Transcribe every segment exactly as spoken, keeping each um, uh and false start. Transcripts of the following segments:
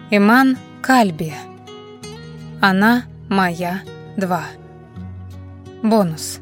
Иман Кальби. Она моя два. Бонус.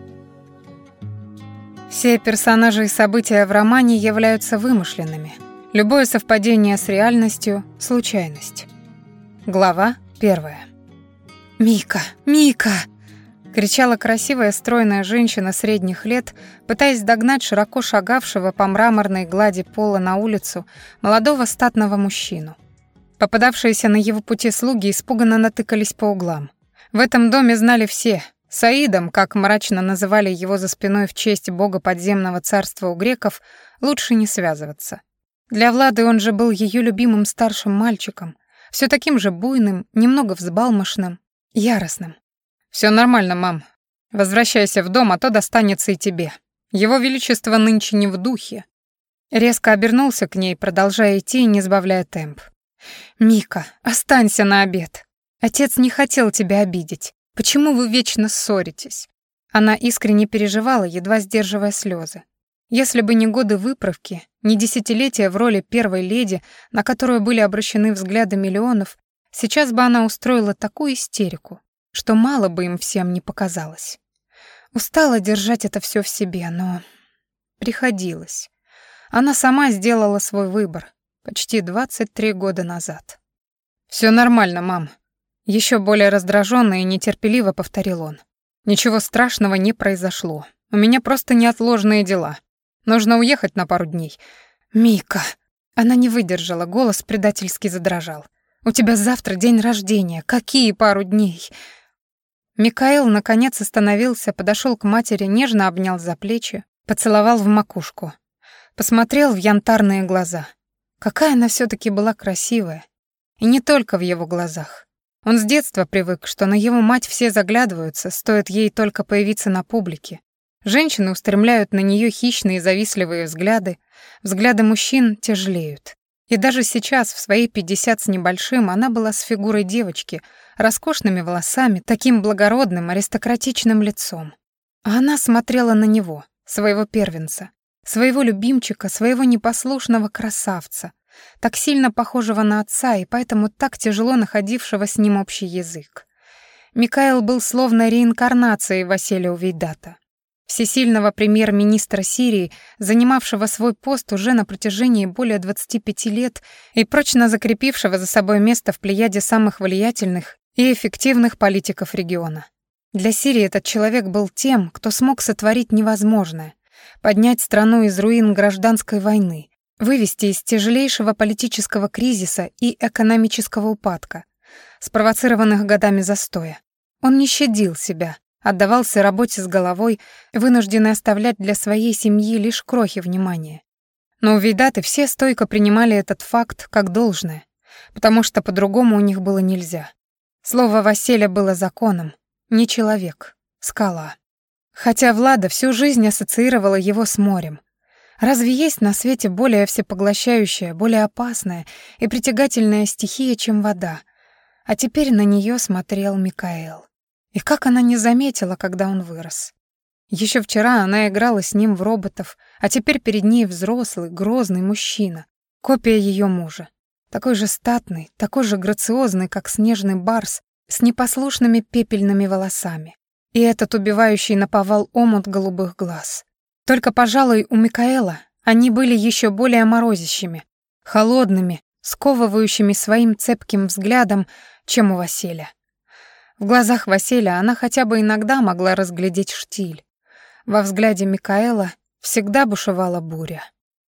Все персонажи и события в романе являются вымышленными. Любое совпадение с реальностью — случайность. Глава первая. «Мика! Мика!» — кричала красивая стройная женщина средних лет, пытаясь догнать широко шагавшего по мраморной глади пола на улицу молодого статного мужчину. Попадавшиеся на его пути слуги испуганно натыкались по углам. В этом доме знали все. Саидом, как мрачно называли его за спиной в честь бога подземного царства у греков, лучше не связываться. Для Влады он же был ее любимым старшим мальчиком, все таким же буйным, немного взбалмошным, яростным. «Все нормально, мам. Возвращайся в дом, а то достанется и тебе. Его величество нынче не в духе». Резко обернулся к ней, продолжая идти и не сбавляя темп. «Мика, останься на обед. Отец не хотел тебя обидеть. Почему вы вечно ссоритесь?» Она искренне переживала, едва сдерживая слезы. Если бы не годы выправки, не десятилетия в роли первой леди, на которую были обращены взгляды миллионов, сейчас бы она устроила такую истерику, что мало бы им всем не показалось. Устала держать это все в себе, но приходилось. Она сама сделала свой выбор. Почти двадцать три года назад. «Все нормально, мам», — еще более раздраженно и нетерпеливо повторил он. «Ничего страшного не произошло. У меня просто неотложные дела. Нужно уехать на пару дней». «Мика!» Она не выдержала, голос предательски задрожал. «У тебя завтра день рождения. Какие пару дней?» Микаэл наконец остановился, подошел к матери, нежно обнял за плечи, поцеловал в макушку. Посмотрел в янтарные глаза. Какая она все-таки была красивая. И не только в его глазах. Он с детства привык, что на его мать все заглядываются, стоит ей только появиться на публике. Женщины устремляют на нее хищные завистливые взгляды, взгляды мужчин тяжелеют. И даже сейчас, в свои пятьдесят с небольшим, она была с фигурой девочки, роскошными волосами, таким благородным, аристократичным лицом. А она смотрела на него, своего первенца, своего любимчика, своего непослушного красавца, так сильно похожего на отца и поэтому так тяжело находившего с ним общий язык. Микаэл был словно реинкарнацией Василия Увейдата, всесильного премьер-министра Сирии, занимавшего свой пост уже на протяжении более двадцати пяти лет и прочно закрепившего за собой место в плеяде самых влиятельных и эффективных политиков региона. Для Сирии этот человек был тем, кто смог сотворить невозможное, поднять страну из руин гражданской войны, вывести из тяжелейшего политического кризиса и экономического упадка, спровоцированных годами застоя. Он не щадил себя, отдавался работе с головой, вынужденный оставлять для своей семьи лишь крохи внимания. Но увейдаты все стойко принимали этот факт как должное, потому что по-другому у них было нельзя. Слово Василя было законом, не человек, скала. Хотя Влада всю жизнь ассоциировала его с морем. Разве есть на свете более всепоглощающая, более опасная и притягательная стихия, чем вода? А теперь на нее смотрел Микаэл. И как она не заметила, когда он вырос. Еще вчера она играла с ним в роботов, а теперь перед ней взрослый, грозный мужчина, копия ее мужа. Такой же статный, такой же грациозный, как снежный барс, с непослушными пепельными волосами. И этот убивающий наповал омут голубых глаз. Только, пожалуй, у Микаэла они были еще более морозящими, холодными, сковывающими своим цепким взглядом, чем у Василя. В глазах Василя она хотя бы иногда могла разглядеть штиль. Во взгляде Микаэла всегда бушевала буря.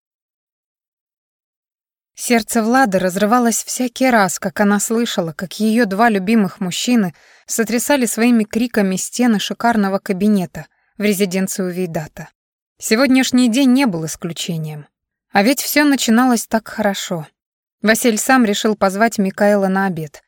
Сердце Влады разрывалось всякий раз, как она слышала, как ее два любимых мужчины сотрясали своими криками стены шикарного кабинета в резиденции Увейдата. Сегодняшний день не был исключением. А ведь все начиналось так хорошо. Василь сам решил позвать Микаэла на обед.